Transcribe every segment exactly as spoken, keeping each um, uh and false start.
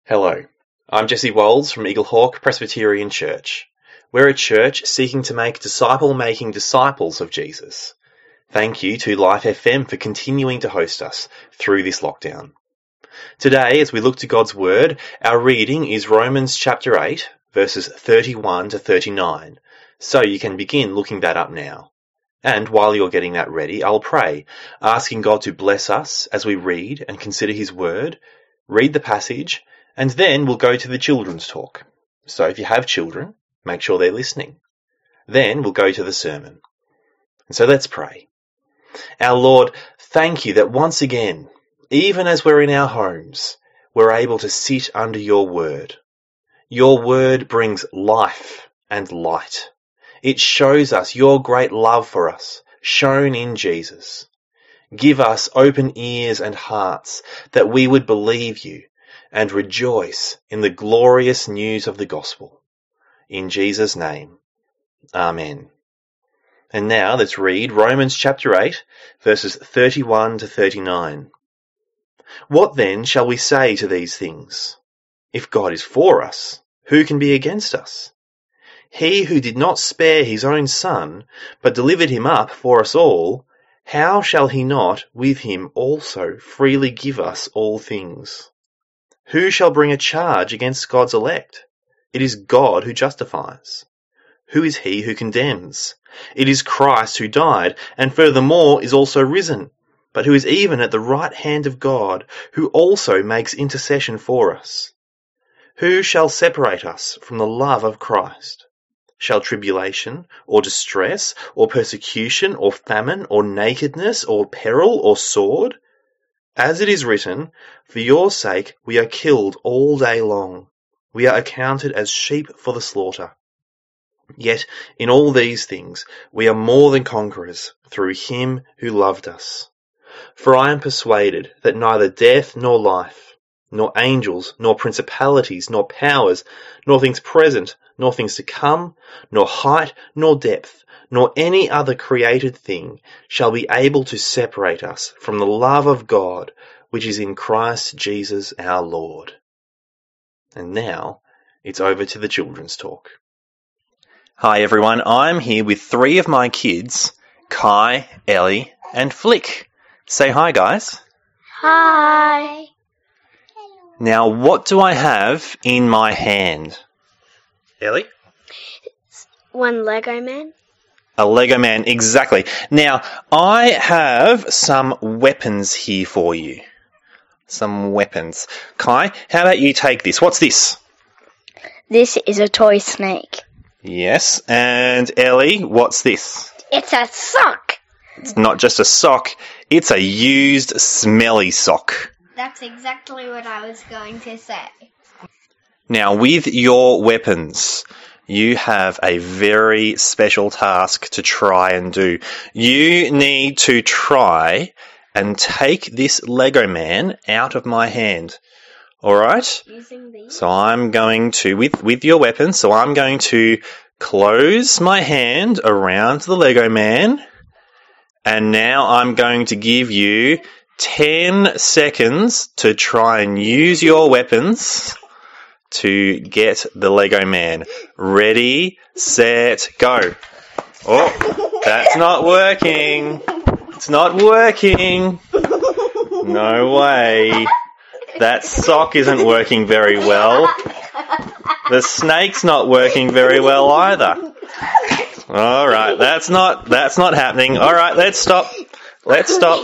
Hello, I'm Jesse Walls from Eaglehawk Presbyterian Church. We're a church seeking to make disciple-making disciples of Jesus. Thank you to Life F M for continuing to host us through this lockdown. Today, as we look to God's Word, our reading is Romans chapter eight, verses thirty-one to thirty-nine, so you can begin looking that up now. And while you're getting that ready, I'll pray, asking God to bless us as we read and consider His Word, read the passage, and then we'll go to the children's talk. So if you have children, make sure they're listening. Then we'll go to the sermon. And so let's pray. Our Lord, thank you that once again, even as we're in our homes, we're able to sit under your word. Your word brings life and light. It shows us your great love for us, shown in Jesus. Give us open ears and hearts that we would believe you and rejoice in the glorious news of the gospel. In Jesus' name, Amen. And now let's read Romans chapter eight, verses thirty-one to thirty-nine. What then shall we say to these things? If God is for us, who can be against us? He who did not spare his own son, but delivered him up for us all, how shall he not with him also freely give us all things? Who shall bring a charge against God's elect? It is God who justifies. Who is he who condemns? It is Christ who died, and furthermore is also risen, but who is even at the right hand of God, who also makes intercession for us. Who shall separate us from the love of Christ? Shall tribulation, or distress, or persecution, or famine, or nakedness, or peril, or sword? As it is written, for your sake we are killed all day long. We are accounted as sheep for the slaughter. Yet in all these things we are more than conquerors through him who loved us. For I am persuaded that neither death nor life, nor angels, nor principalities, nor powers, nor things present, nor things to come, nor height, nor depth, nor any other created thing shall be able to separate us from the love of God, which is in Christ Jesus our Lord. And now it's over to the children's talk. Hi everyone, I'm here with three of my kids, Kai, Ellie, and Flick. Say hi, guys. Hi. Now, what do I have in my hand? Ellie? One Lego man. A Lego man, exactly. Now, I have some weapons here for you. Some weapons. Kai, how about you take this? What's this? This is a toy snake. Yes, and Ellie, what's this? It's a sock. It's not just a sock, it's a used, smelly sock. That's exactly what I was going to say. Now, with your weapons, you have a very special task to try and do. You need to try and take this Lego man out of my hand. All right? Using these? So I'm going to, with, with your weapons, so I'm going to close my hand around the Lego man. And now I'm going to give you ten seconds to try and use your weapons to get the Lego man. Ready, set, go. Oh, that's not working. It's not working. No way. That sock isn't working very well. The snake's not working very well either. All right, that's not that's not happening. All right, let's stop. Let's stop.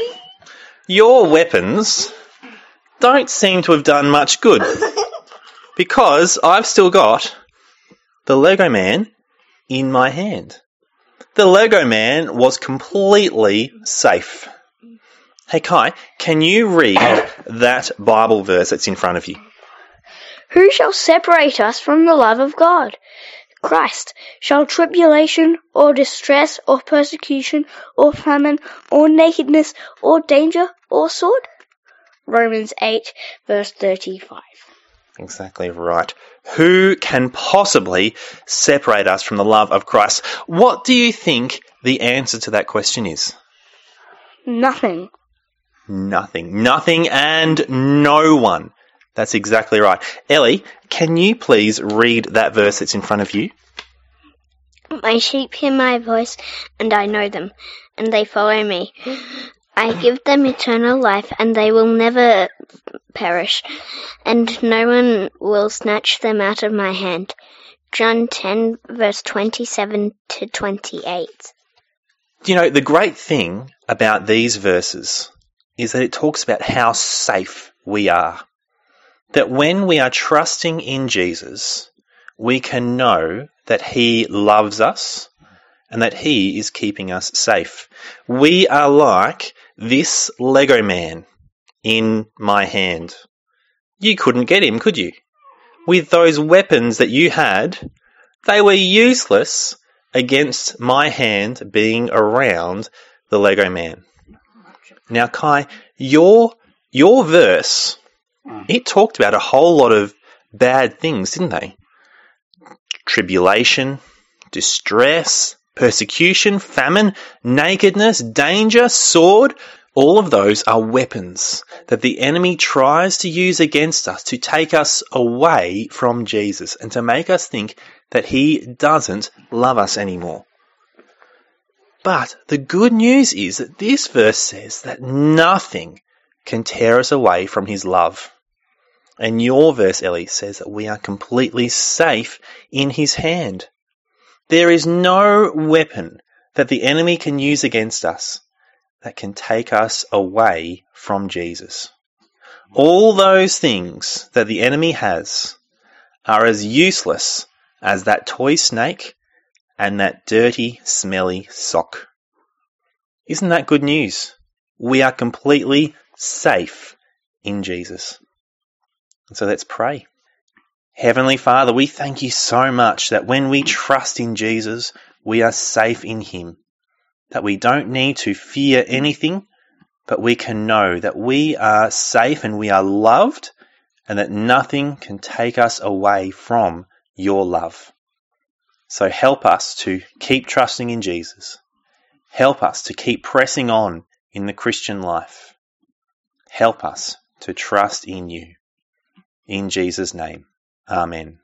Your weapons don't seem to have done much good because I've still got the Lego man in my hand. The Lego man was completely safe. Hey Kai, can you read that Bible verse that's in front of you? Who shall separate us from the love of God? Christ. Shall tribulation, or distress, or persecution, or famine, or nakedness, or danger, or sword? Romans eight, verse thirty-five. Exactly right. Who can possibly separate us from the love of Christ? What do you think the answer to that question is? Nothing. Nothing. Nothing and no one. That's exactly right. Ellie, can you please read that verse that's in front of you? My sheep hear my voice, and I know them, and they follow me. I give them eternal life, and they will never perish, and no one will snatch them out of my hand. John ten, verse twenty-seven to twenty-eight. You know, the great thing about these verses is that it talks about how safe we are. That when we are trusting in Jesus, we can know that he loves us and that he is keeping us safe. We are like this Lego man in my hand. You couldn't get him, could you? With those weapons that you had, they were useless against my hand being around the Lego man. Now, Kai, your your verse, it talked about a whole lot of bad things, didn't they? Tribulation, distress, persecution, famine, nakedness, danger, sword. All of those are weapons that the enemy tries to use against us to take us away from Jesus and to make us think that he doesn't love us anymore. But the good news is that this verse says that nothing can tear us away from his love. And your verse, Ellie, says that we are completely safe in his hand. There is no weapon that the enemy can use against us that can take us away from Jesus. All those things that the enemy has are as useless as that toy snake and that dirty, smelly sock. Isn't that good news? We are completely safe in Jesus. And so let's pray. Heavenly Father, we thank you so much that when we trust in Jesus, we are safe in him. That we don't need to fear anything, but we can know that we are safe and we are loved, and that nothing can take us away from your love. So help us to keep trusting in Jesus. Help us to keep pressing on in the Christian life. Help us to trust in you. In Jesus' name, amen.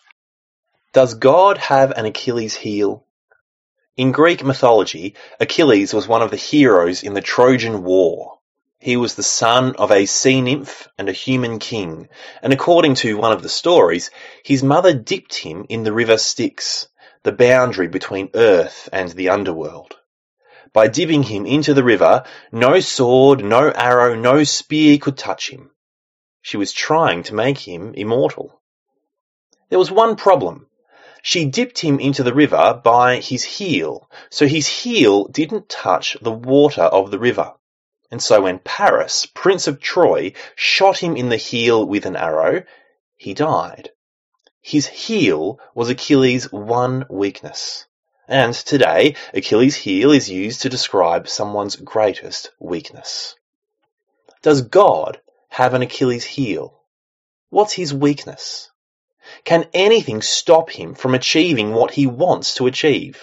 Does God have an Achilles heel? In Greek mythology, Achilles was one of the heroes in the Trojan War. He was the son of a sea nymph and a human king, and according to one of the stories, his mother dipped him in the river Styx, the boundary between earth and the underworld. By dipping him into the river, no sword, no arrow, no spear could touch him. She was trying to make him immortal. There was one problem. She dipped him into the river by his heel, so his heel didn't touch the water of the river. And so when Paris, Prince of Troy, shot him in the heel with an arrow, he died. His heel was Achilles' one weakness. And today, Achilles' heel is used to describe someone's greatest weakness. Does God have an Achilles' heel? What's his weakness? Can anything stop him from achieving what he wants to achieve?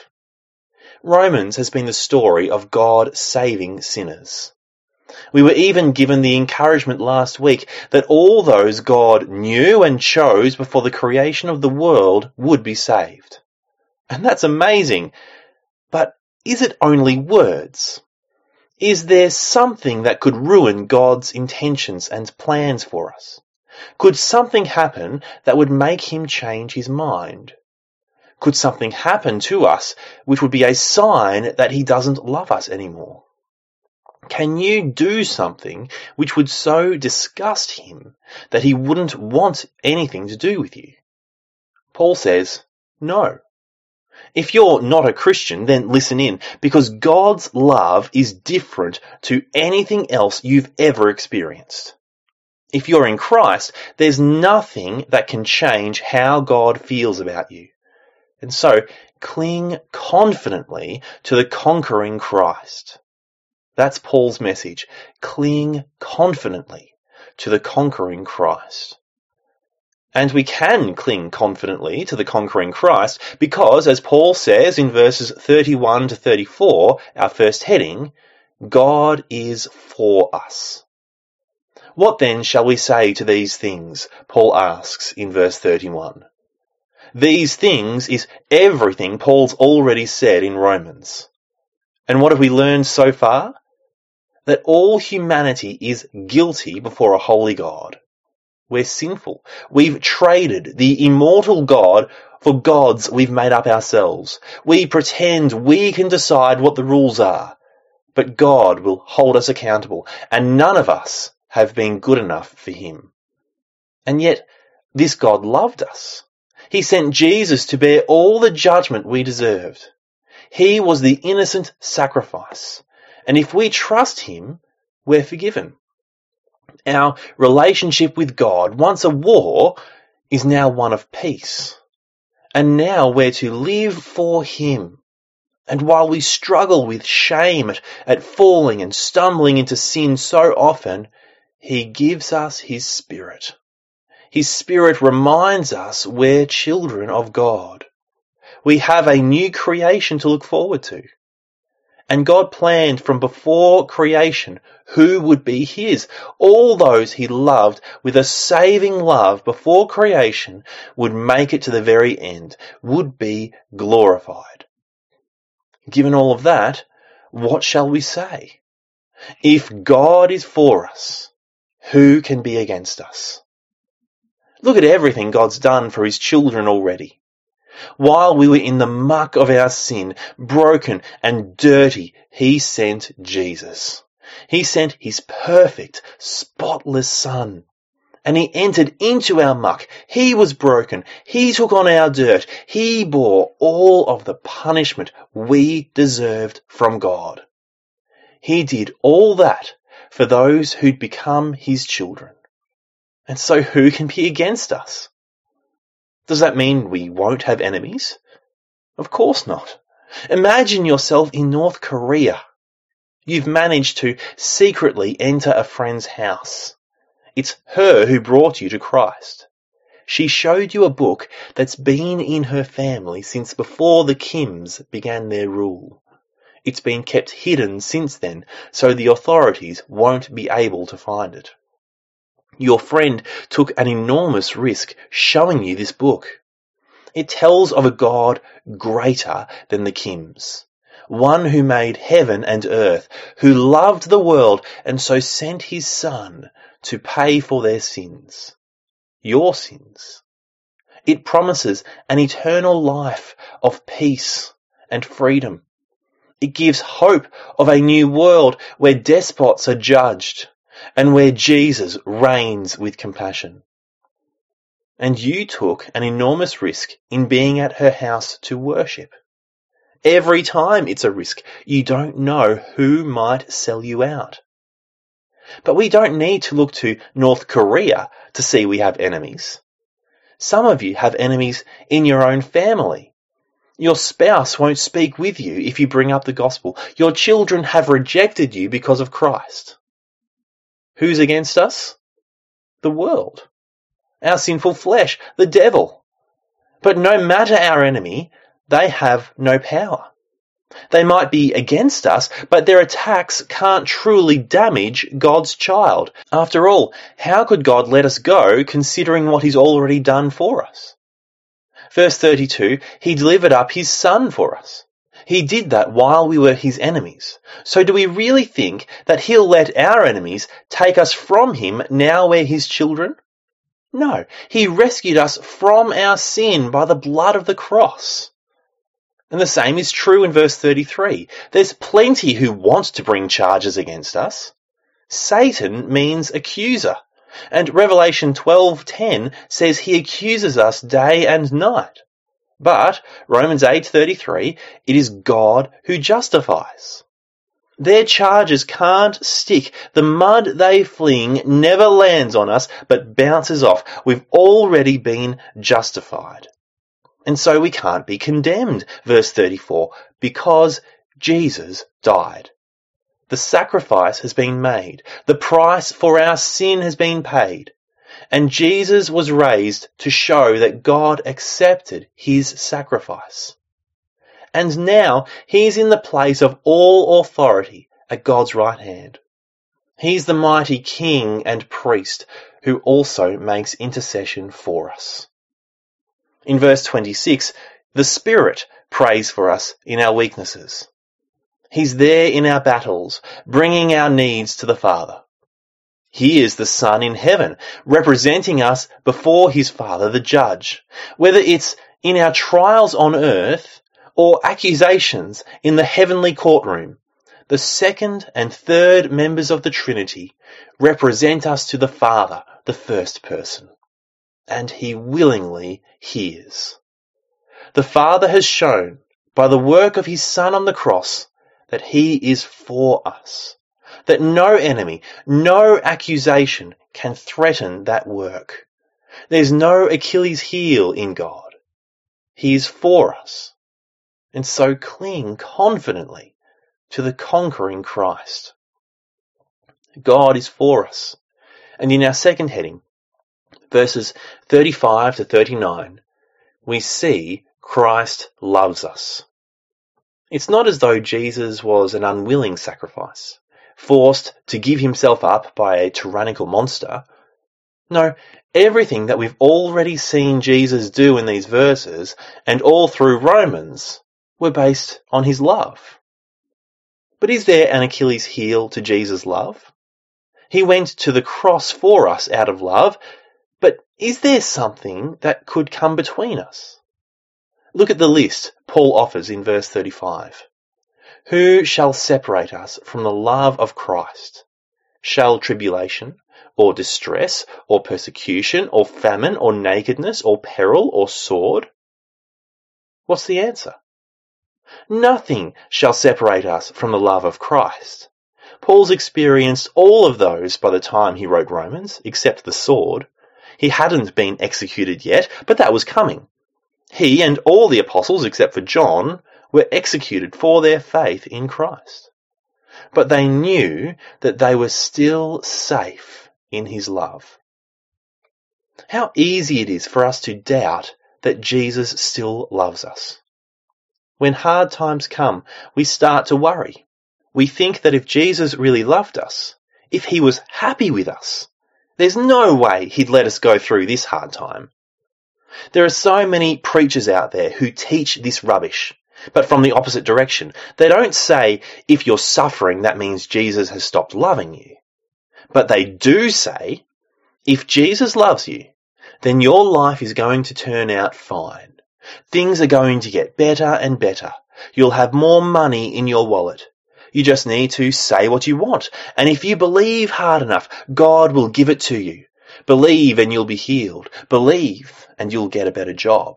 Romans has been the story of God saving sinners. We were even given the encouragement last week that all those God knew and chose before the creation of the world would be saved. And that's amazing. But is it only words? Is there something that could ruin God's intentions and plans for us? Could something happen that would make him change his mind? Could something happen to us which would be a sign that he doesn't love us anymore? Can you do something which would so disgust him that he wouldn't want anything to do with you? Paul says, no. If you're not a Christian, then listen in, because God's love is different to anything else you've ever experienced. If you're in Christ, there's nothing that can change how God feels about you. And so, cling confidently to the conquering Christ. That's Paul's message. Cling confidently to the conquering Christ. And we can cling confidently to the conquering Christ because, as Paul says in verses thirty-one to thirty-four, our first heading, God is for us. What then shall we say to these things? Paul asks in verse thirty-one. These things is everything Paul's already said in Romans. And what have we learned so far? That all humanity is guilty before a holy God. We're sinful. We've traded the immortal God for gods we've made up ourselves. We pretend we can decide what the rules are, but God will hold us accountable, and none of us have been good enough for him. And yet, this God loved us. He sent Jesus to bear all the judgment we deserved. He was the innocent sacrifice, and if we trust him, we're forgiven. Our relationship with God, once a war, is now one of peace. And now we're to live for him. And while we struggle with shame at, at falling and stumbling into sin so often, he gives us his Spirit. His Spirit reminds us we're children of God. We have a new creation to look forward to. And God planned from before creation who would be his. All those he loved with a saving love before creation would make it to the very end, would be glorified. Given all of that, what shall we say? If God is for us, who can be against us? Look at everything God's done for his children already. While we were in the muck of our sin, broken and dirty, he sent Jesus. He sent his perfect, spotless Son. And he entered into our muck. He was broken. He took on our dirt. He bore all of the punishment we deserved from God. He did all that for those who'd become his children. And so who can be against us? Does that mean we won't have enemies? Of course not. Imagine yourself in North Korea. You've managed to secretly enter a friend's house. It's her who brought you to Christ. She showed you a book that's been in her family since before the Kims began their rule. It's been kept hidden since then, so the authorities won't be able to find it. Your friend took an enormous risk showing you this book. It tells of a God greater than the Kims, one who made heaven and earth, who loved the world and so sent his Son to pay for their sins, your sins. It promises an eternal life of peace and freedom. It gives hope of a new world where despots are judged and where Jesus reigns with compassion. And you took an enormous risk in being at her house to worship. Every time it's a risk. You don't know who might sell you out. But we don't need to look to North Korea to see we have enemies. Some of you have enemies in your own family. Your spouse won't speak with you if you bring up the gospel. Your children have rejected you because of Christ. Who's against us? The world. Our sinful flesh, the devil. But no matter our enemy, they have no power. They might be against us, but their attacks can't truly damage God's child. After all, how could God let us go considering what he's already done for us? Verse thirty-two, he delivered up his Son for us. He did that while we were his enemies. So do we really think that he'll let our enemies take us from him now we're his children? No, he rescued us from our sin by the blood of the cross. And the same is true in verse thirty-three. There's plenty who want to bring charges against us. Satan means accuser. And Revelation twelve ten says he accuses us day and night. But Romans eight thirty-three, it is God who justifies. Their charges can't stick. The mud they fling never lands on us, but bounces off. We've already been justified. And so we can't be condemned, verse thirty-four, because Jesus died. The sacrifice has been made. The price for our sin has been paid. And Jesus was raised to show that God accepted his sacrifice. And now he is in the place of all authority at God's right hand. He's the mighty King and priest who also makes intercession for us. In verse twenty-six, the Spirit prays for us in our weaknesses. He's there in our battles, bringing our needs to the Father. He is the Son in heaven, representing us before his Father, the Judge. Whether it's in our trials on earth or accusations in the heavenly courtroom, the second and third members of the Trinity represent us to the Father, the first person, and he willingly hears. The Father has shown by the work of his Son on the cross that he is for us, that no enemy, no accusation can threaten that work. There's no Achilles heel in God. He is for us, and so cling confidently to the conquering Christ. God is for us. And in our second heading, verses thirty-five to thirty-nine, we see Christ loves us. It's not as though Jesus was an unwilling sacrifice, forced to give himself up by a tyrannical monster. No, everything that we've already seen Jesus do in these verses and all through Romans were based on his love. But is there an Achilles heel to Jesus' love? He went to the cross for us out of love, but is there something that could come between us? Look at the list Paul offers in verse thirty-five. Who shall separate us from the love of Christ? Shall tribulation, or distress, or persecution, or famine, or nakedness, or peril, or sword? What's the answer? Nothing shall separate us from the love of Christ. Paul's experienced all of those by the time he wrote Romans, except the sword. He hadn't been executed yet, but that was coming. He and all the apostles, except for John, were executed for their faith in Christ. But they knew that they were still safe in his love. How easy it is for us to doubt that Jesus still loves us. When hard times come, we start to worry. We think that if Jesus really loved us, if he was happy with us, there's no way he'd let us go through this hard time. There are so many preachers out there who teach this rubbish, but from the opposite direction. They don't say, if you're suffering, that means Jesus has stopped loving you. But they do say, if Jesus loves you, then your life is going to turn out fine. Things are going to get better and better. You'll have more money in your wallet. You just need to say what you want. And if you believe hard enough, God will give it to you. Believe and you'll be healed. Believe and you'll get a better job.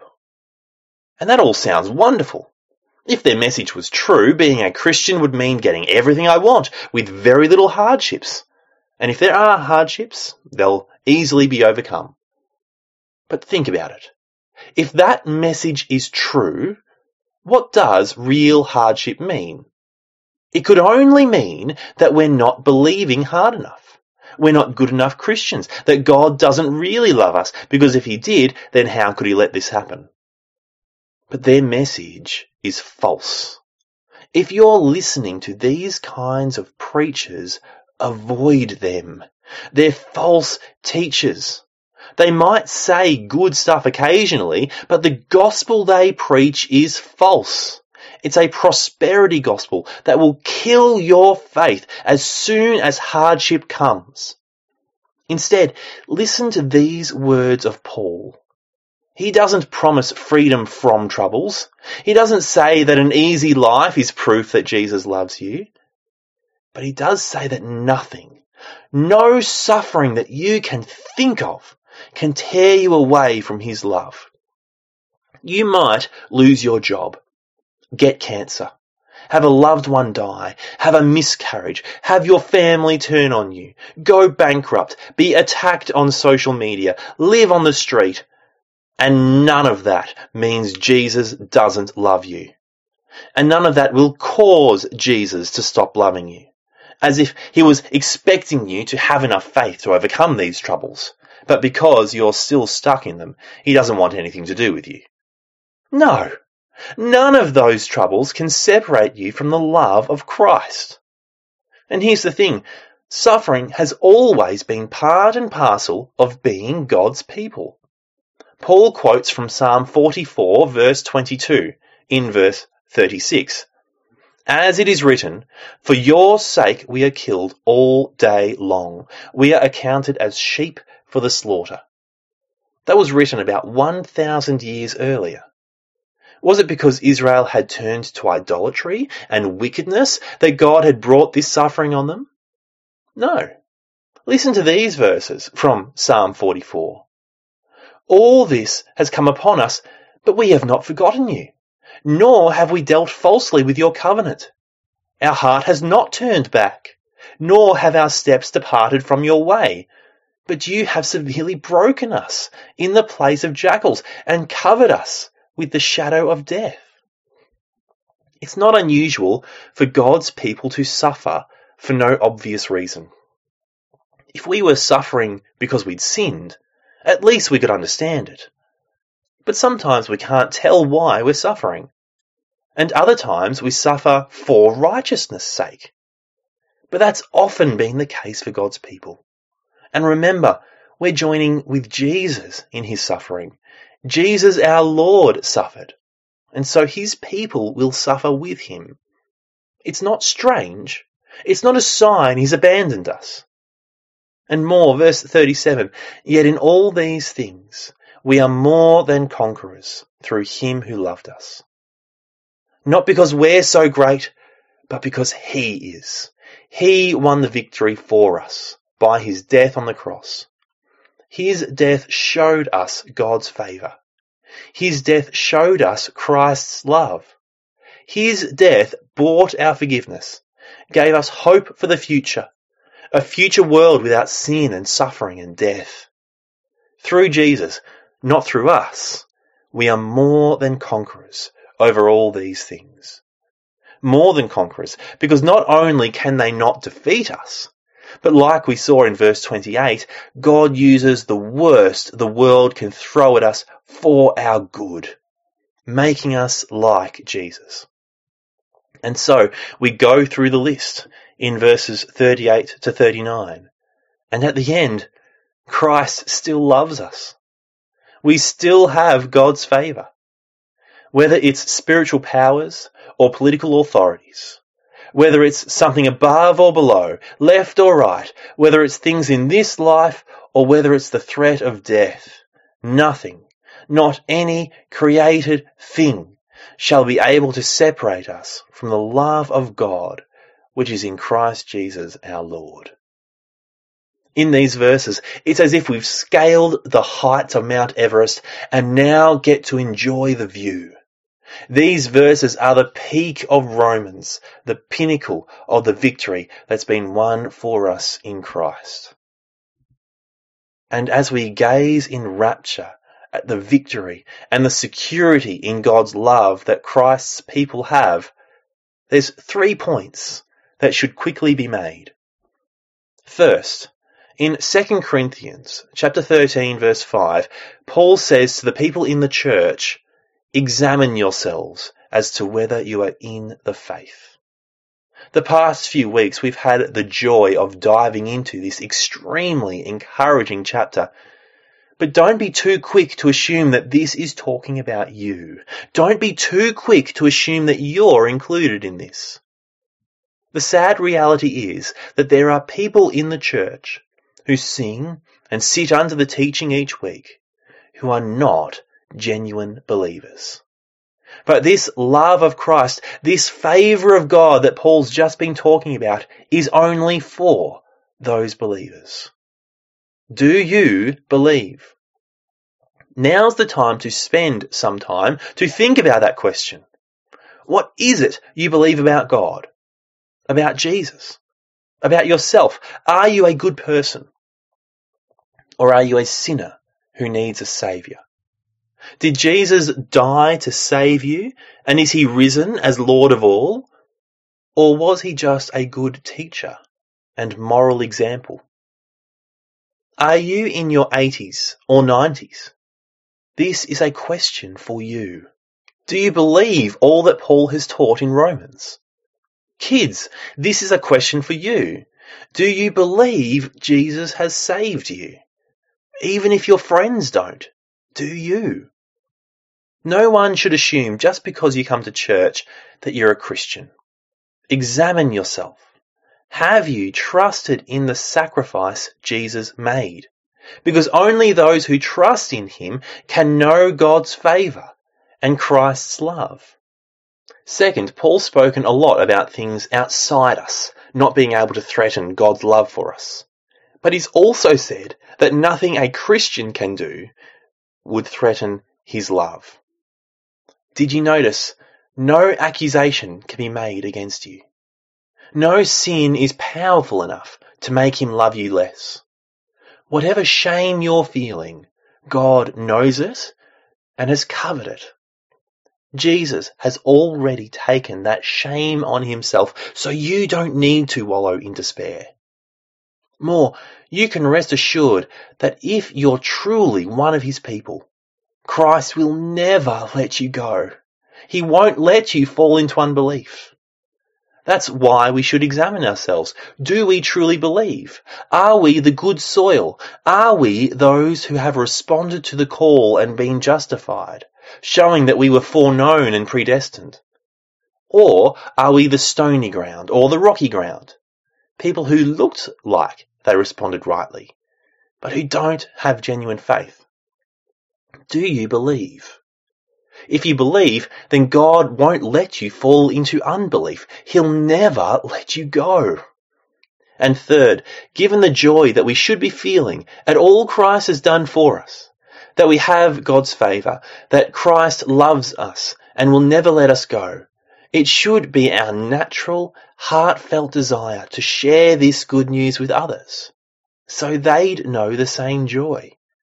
And that all sounds wonderful. If their message was true, being a Christian would mean getting everything I want with very little hardships. And if there are hardships, they'll easily be overcome. But think about it. If that message is true, what does real hardship mean? It could only mean that we're not believing hard enough. We're not good enough Christians, that God doesn't really love us, because if he did, then how could he let this happen? But their message is false. If you're listening to these kinds of preachers, avoid them. They're false teachers. They might say good stuff occasionally, but the gospel they preach is false. It's a prosperity gospel that will kill your faith as soon as hardship comes. Instead, listen to these words of Paul. He doesn't promise freedom from troubles. He doesn't say that an easy life is proof that Jesus loves you. But he does say that nothing, no suffering that you can think of, can tear you away from his love. You might lose your job, get cancer, have a loved one die, have a miscarriage, have your family turn on you, go bankrupt, be attacked on social media, live on the street, and none of that means Jesus doesn't love you. And none of that will cause Jesus to stop loving you, as if he was expecting you to have enough faith to overcome these troubles. But because you're still stuck in them, he doesn't want anything to do with you. No, none of those troubles can separate you from the love of Christ. And here's the thing, Suffering has always been part and parcel of being God's people. Paul quotes from Psalm forty-four, verse twenty-two, in verse thirty-six. As it is written, "For your sake we are killed all day long. We are accounted as sheep for the slaughter." That was written about one thousand years earlier. Was it because Israel had turned to idolatry and wickedness that God had brought this suffering on them? No. Listen to these verses from Psalm forty-four. "All this has come upon us, but we have not forgotten you, nor have we dealt falsely with your covenant. Our heart has not turned back, nor have our steps departed from your way. But you have severely broken us in the place of jackals and covered us with the shadow of death." It's not unusual for God's people to suffer for no obvious reason. If we were suffering because we'd sinned, at least we could understand it. But sometimes we can't tell why we're suffering. And other times we suffer for righteousness' sake. But that's often been the case for God's people. And remember, we're joining with Jesus in his suffering. Jesus, our Lord, suffered. And so his people will suffer with him. It's not strange. It's not a sign he's abandoned us. And more, verse thirty-seven, "Yet in all these things we are more than conquerors through him who loved us." Not because we're so great, but because he is. He won the victory for us by his death on the cross. His death showed us God's favour. His death showed us Christ's love. His death bought our forgiveness, gave us hope for the future, a future world without sin and suffering and death. Through Jesus, not through us, we are more than conquerors over all these things. More than conquerors, because not only can they not defeat us, but like we saw in verse twenty-eight, God uses the worst the world can throw at us for our good, making us like Jesus. And so we go through the list in verses thirty-eight to thirty-nine. And at the end, Christ still loves us. We still have God's favour. Whether it's spiritual powers or political authorities, whether it's something above or below, left or right, whether it's things in this life or whether it's the threat of death, nothing, not any created thing shall be able to separate us from the love of God, which is in Christ Jesus our Lord. In these verses, it's as if we've scaled the heights of Mount Everest and now get to enjoy the view. These verses are the peak of Romans, the pinnacle of the victory that's been won for us in Christ. And as we gaze in rapture at the victory and the security in God's love that Christ's people have, there's three points that should quickly be made. First, in Second Corinthians chapter thirteen, verse five, Paul says to the people in the church, "Examine yourselves as to whether you are in the faith." The past few weeks we've had the joy of diving into this extremely encouraging chapter. But don't be too quick to assume that this is talking about you. Don't be too quick to assume that you're included in this. The sad reality is that there are people in the church who sing and sit under the teaching each week who are not genuine believers. But this love of Christ, this favour of God that Paul's just been talking about, is only for those believers. Do you believe? Now's the time to spend some time to think about that question. What is it you believe about God? About Jesus? About yourself? Are you a good person? Or are you a sinner who needs a saviour? Did Jesus die to save you, and is he risen as Lord of all? Or was he just a good teacher and moral example? Are you in your eighties or nineties? This is a question for you. Do you believe all that Paul has taught in Romans? Kids, this is a question for you. Do you believe Jesus has saved you? Even if your friends don't, do you? No one should assume just because you come to church that you're a Christian. Examine yourself. Have you trusted in the sacrifice Jesus made? Because only those who trust in him can know God's favour and Christ's love. Second, Paul's spoken a lot about things outside us not being able to threaten God's love for us. But he's also said that nothing a Christian can do would threaten his love. Did you notice? No accusation can be made against you. No sin is powerful enough to make him love you less. Whatever shame you're feeling, God knows it and has covered it. Jesus has already taken that shame on himself, so you don't need to wallow in despair. More, you can rest assured that if you're truly one of his people, Christ will never let you go. He won't let you fall into unbelief. That's why we should examine ourselves. Do we truly believe? Are we the good soil? Are we those who have responded to the call and been justified, showing that we were foreknown and predestined? Or are we the stony ground or the rocky ground? People who looked like they responded rightly, but who don't have genuine faith. Do you believe? If you believe, then God won't let you fall into unbelief. He'll never let you go. And third, given the joy that we should be feeling at all Christ has done for us, that we have God's favour, that Christ loves us and will never let us go, it should be our natural, heartfelt desire to share this good news with others, so they'd know the same joy.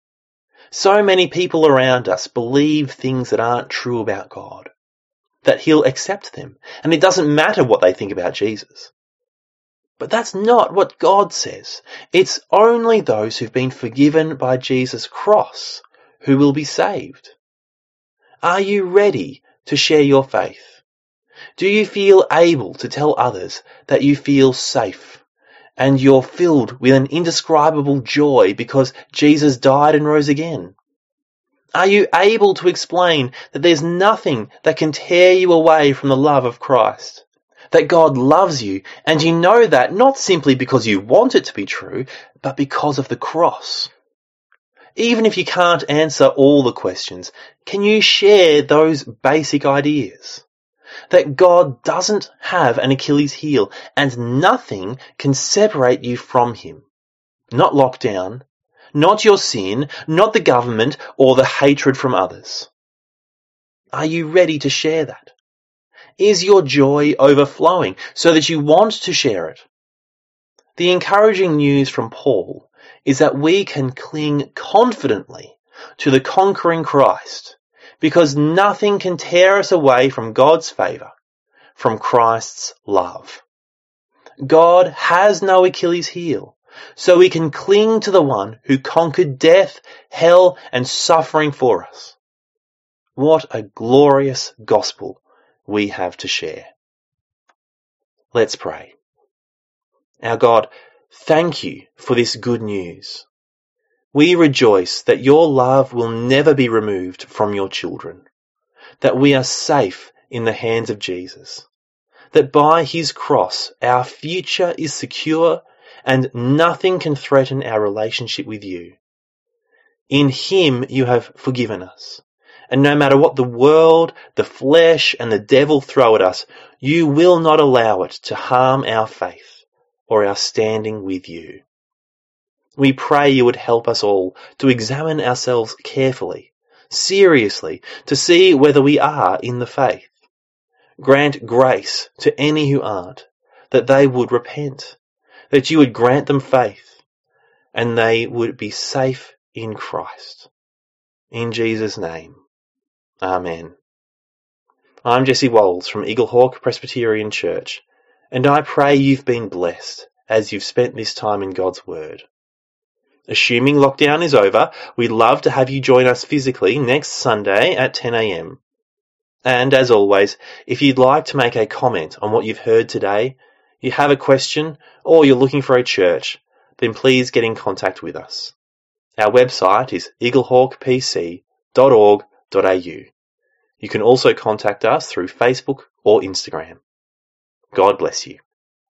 So many people around us believe things that aren't true about God, that he'll accept them, and it doesn't matter what they think about Jesus. But that's not what God says. It's only those who've been forgiven by Jesus' cross who will be saved. Are you ready to share your faith? Do you feel able to tell others that you feel safe and you're filled with an indescribable joy because Jesus died and rose again? Are you able to explain that there's nothing that can tear you away from the love of Christ? That God loves you, and you know that not simply because you want it to be true, but because of the cross? Even if you can't answer all the questions, can you share those basic ideas? That God doesn't have an Achilles heel and nothing can separate you from him. Not lockdown, not your sin, not the government or the hatred from others. Are you ready to share that? Is your joy overflowing so that you want to share it? The encouraging news from Paul is that we can cling confidently to the conquering Christ, because nothing can tear us away from God's favour, from Christ's love. God has no Achilles heel, so we can cling to the one who conquered death, hell, and suffering for us. What a glorious gospel we have to share. Let's pray. Our God, thank you for this good news. We rejoice that your love will never be removed from your children, that we are safe in the hands of Jesus, that by his cross our future is secure and nothing can threaten our relationship with you. In him you have forgiven us, and no matter what the world, the flesh, and the devil throw at us, you will not allow it to harm our faith or our standing with you. We pray you would help us all to examine ourselves carefully, seriously, to see whether we are in the faith. Grant grace to any who aren't, that they would repent, that you would grant them faith, and they would be safe in Christ. In Jesus' name, Amen. I'm Jesse Walls from Eaglehawk Presbyterian Church, and I pray you've been blessed as you've spent this time in God's Word. Assuming lockdown is over, we'd love to have you join us physically next Sunday at ten a.m. And as always, if you'd like to make a comment on what you've heard today, you have a question, or you're looking for a church, then please get in contact with us. Our website is eaglehawk p c dot org dot a u. You can also contact us through Facebook or Instagram. God bless you.